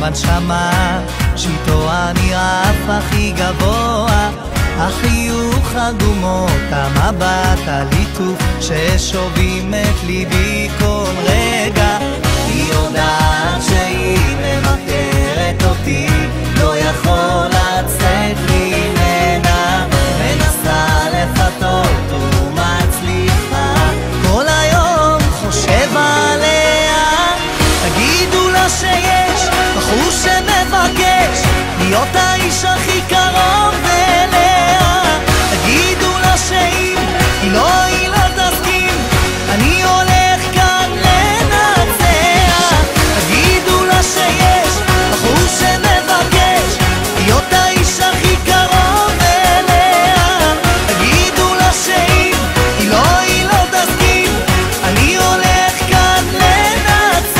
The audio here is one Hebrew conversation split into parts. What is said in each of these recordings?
בנשמה, שאיתו אני רף הכי גבוה, החיוך, הגומות, המבט, הליטוף ששובים את ליבי כל רגע. היא יודעת שהיא מבקרת אותי, לא יכול לצאת לי ממנה, מנסה לפתות ומצליחה, כל היום חושב עליה. תגידו לה שיש בחור שמבקש להיות האיש הכי קרוב אליה. תגידו לה שאם היא לא תסכים, אני הולך כאן לנצח. תגידו לה שיש בחור שמבקש להיות האיש הכי קרוב אליה. תגידו לה שאם היא לא תסכים, אני הולך כאן לנצח.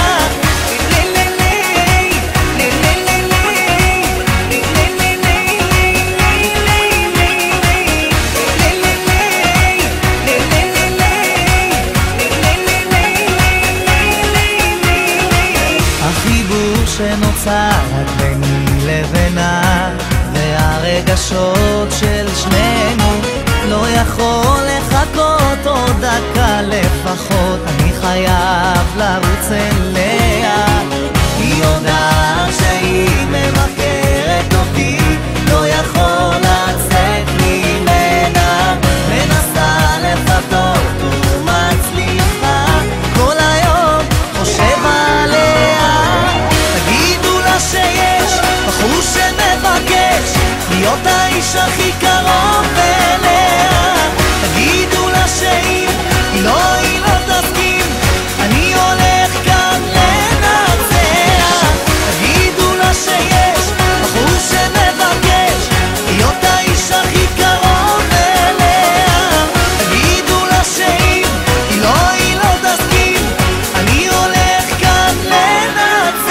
שנוצר רק ביני לבינה, והרגשות של שנינו לא יכול לחכות עוד דקה לפחות, אני חייב לרוץ אליה. היא יודעת שהיא מבקרת אותי, לא יכול לצאת ממנה, מנסה לפתות ומצליחה, כל היום חושב עליה. שיש בחור שמבקש להיות האיש הכי קרוב אליה. תגידו לה שאם היא לא תסכים, אני הולך כאן לנצח. תגידו לה שיש בחור שמבקש להיות האיש הכי קרוב אליה. תגידו לה שאם היא לא תסכים, אני הולך כאן לנצח.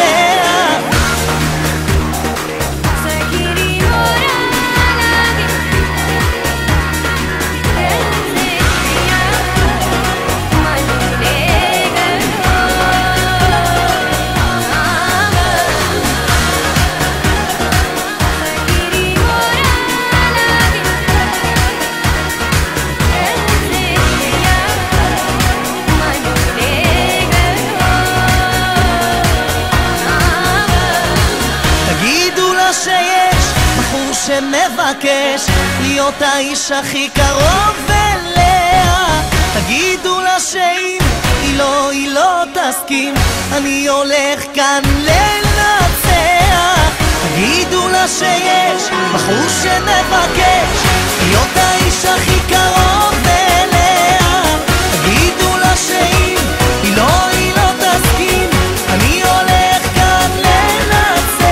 שיש בחור שמבקש להיות האיש הכי קרוב אליה. תגידו לה שאם היא לא תסכים, אני הולך כאן לנצח. תגידו לה שיש בחור שמבקש להיות האיש הכי קרוב אליה. תגידו לה שאם היא לא תסכים, אני הולך כאן לנצח.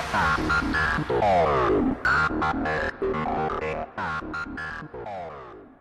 Oh.